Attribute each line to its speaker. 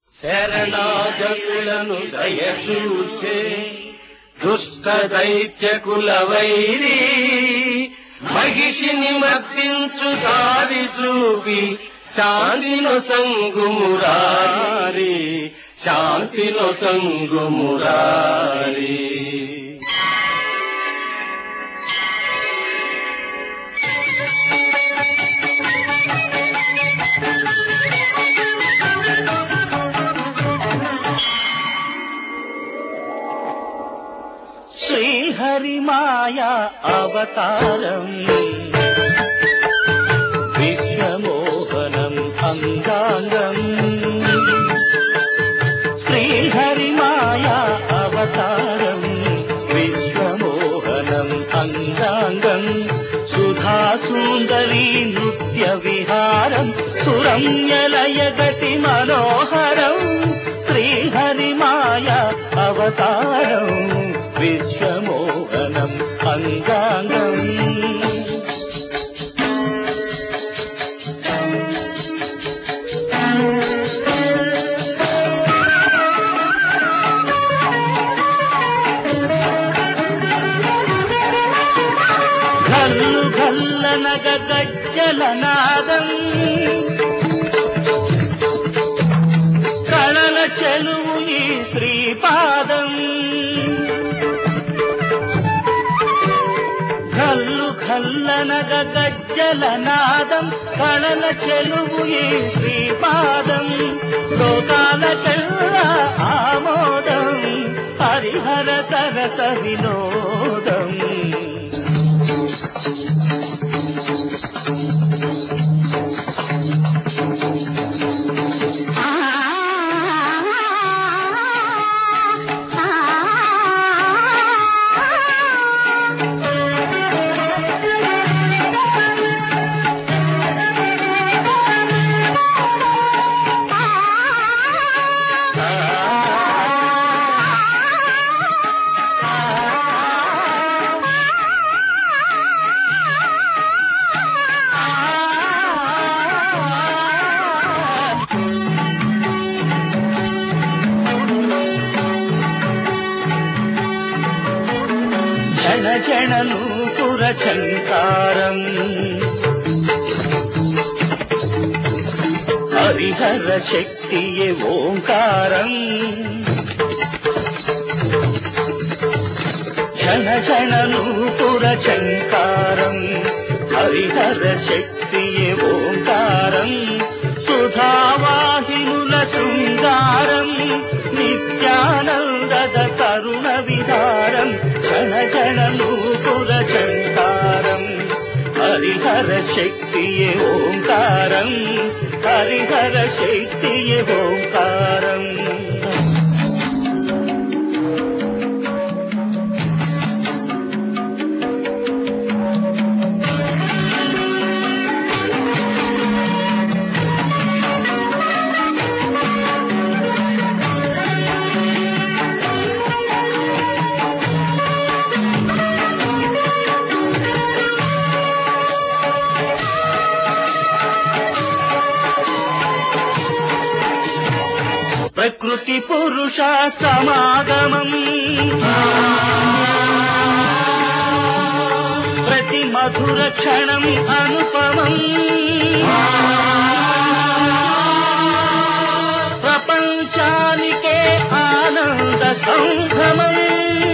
Speaker 1: శరణాగతులను దయచూచే దుష్ట దైత్యకుల వైరి మహిషిని మర్దించు దారి చూపి శాంతిలో సంగుమురారి శాంతిలో సంగుమురారి. శ్రీహరి మాయా అవతారం విశ్వమోహనం అంగాంగం. శ్రీహరి మాయా అవతారం విశ్వమోహనం అంగాంగం. సుధా సుందరీ నృత్య విహారం సురమ్యలయ గతి మనోహరం. శ్రీహరి మాయా అవతారం విశ్వమోహనం అంగాంగం. ఘల్లు ఘల్లనగ గజ్జలనాదం కళల చెలువు ఈ శ్రీపాదం. ఘల్లు ఘల్లనగ గజ్జలనాదం కళల చెలువు ఈ శ్రీపాదం. లోకాలకెల్లా ఆమోదం హరిహర సరస వినోదం. జన జన నూపుర ఝంకారం హరిహర శక్తియే ఓంకారం. జన జన నూపుర ఝంకారం హరిహర శక్తియే ఓంకారం. సుధావాహినుల శృంగారం నిత్యానందద తరుణ విహారం. జన జన నూపుర ఝంకారం హరిహర శక్తియే ఓంకారం హరిహర శక్తియే ఓంకారం. ప్రకృతి పురుష సమాగమం ప్రతి మధుర క్షణం అనుపమం. ప్రపంచానికే ఆనంద సంభ్రమం.